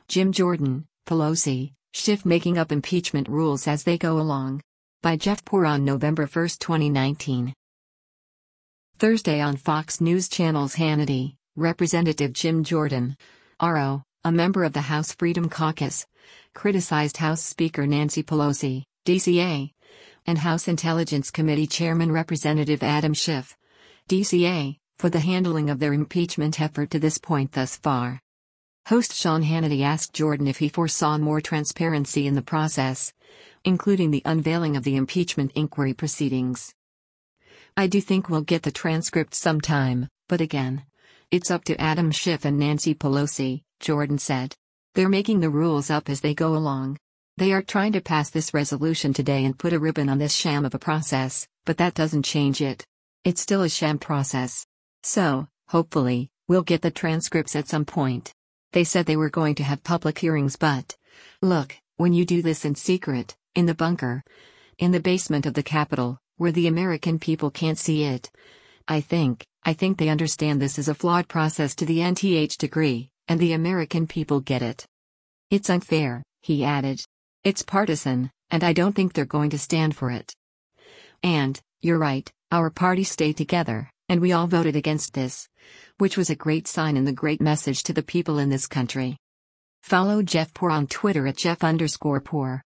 Jim Jordan, Pelosi, Schiff making up impeachment rules as they go along. By Jeff Poor on November 1, 2019. Thursday on Fox News Channel's Hannity, Representative Jim Jordan, RO, a member of the House Freedom Caucus, criticized House Speaker Nancy Pelosi, DCA, and House Intelligence Committee Chairman Representative Adam Schiff, DCA, for the handling of their impeachment effort to this point thus far. Host Sean Hannity asked Jordan if he foresaw more transparency in the process, including the unveiling of the impeachment inquiry proceedings. "I do think we'll get the transcript sometime, but again, it's up to Adam Schiff and Nancy Pelosi," Jordan said. "They're making the rules up as they go along. They are trying to pass this resolution today and put a ribbon on this sham of a process, but that doesn't change it. It's still a sham process. So, hopefully, we'll get the transcripts at some point. They said they were going to have public hearings, but look, when you do this in secret, in the bunker, in the basement of the Capitol, where the American people can't see it. I think they understand this is a flawed process to the nth degree, and the American people get it. It's unfair," he added. "It's partisan, and I don't think they're going to stand for it. And, you're right, our party stayed together, and we all voted against this, which was a great sign and a great message to the people in this country." Follow Jeff Poor on Twitter at Jeff_Poor.